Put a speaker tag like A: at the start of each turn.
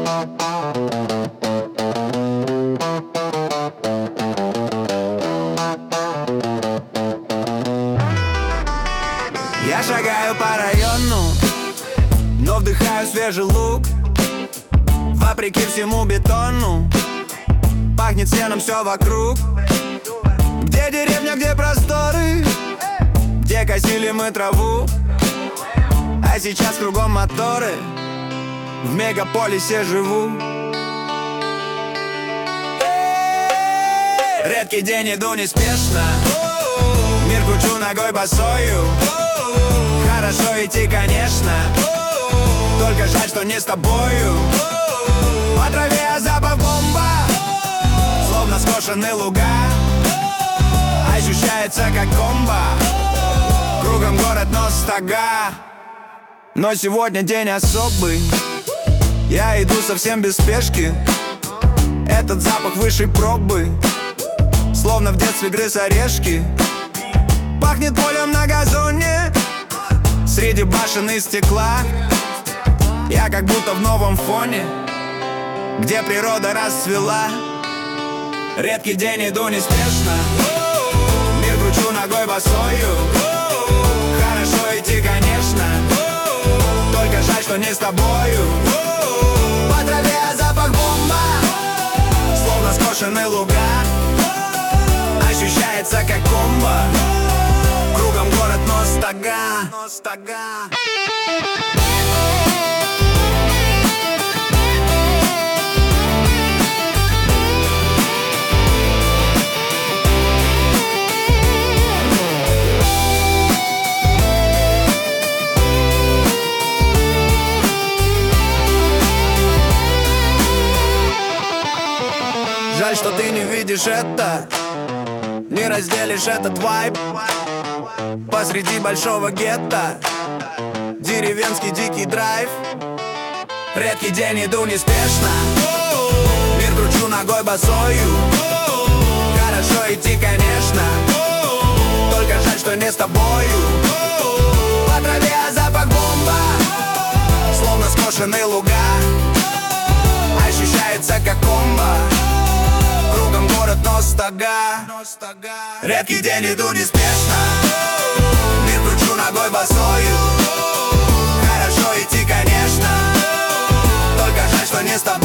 A: Я шагаю по району, но вдыхаю свежий лук. Вопреки всему бетону пахнет сеном все вокруг. Где деревня, где просторы, где косили мы траву. А сейчас кругом моторы, в мегаполисе живу. Редкий день, иду неспешно, мир кручу ногой босою. Хорошо идти, конечно, только жаль, что не с тобою. По траве запах бомба, словно скошены луга. Ощущается как комбо, кругом город, но стога. Но сегодня день особый, я иду совсем без спешки. Этот запах высшей пробы, словно в детстве грыз орешки. Пахнет полем на газоне, среди башен и стекла. Я как будто в новом фоне, где природа расцвела. Редкий день, иду неспешно, мир кручу ногой босою. Хорошо идти, конечно, только жаль, что не с тобою. По траве запах бомба, словно скошены луга. Ощущается как комбо, кругом город, но стога. Жаль, что ты не видишь это, не разделишь этот вайб. Посреди большого гетто деревенский дикий драйв. Редкий день, иду неспешно, мир кручу ногой босою. Хорошо идти, конечно, только жаль, что не с тобою. По траве запах бомба, словно скошены луга. Ощущается как комбо, кругом город, но стога. Редкий день, иду неспешно, мир кручу ногой босою. Хорошо идти, конечно, только жаль, что не с тобой.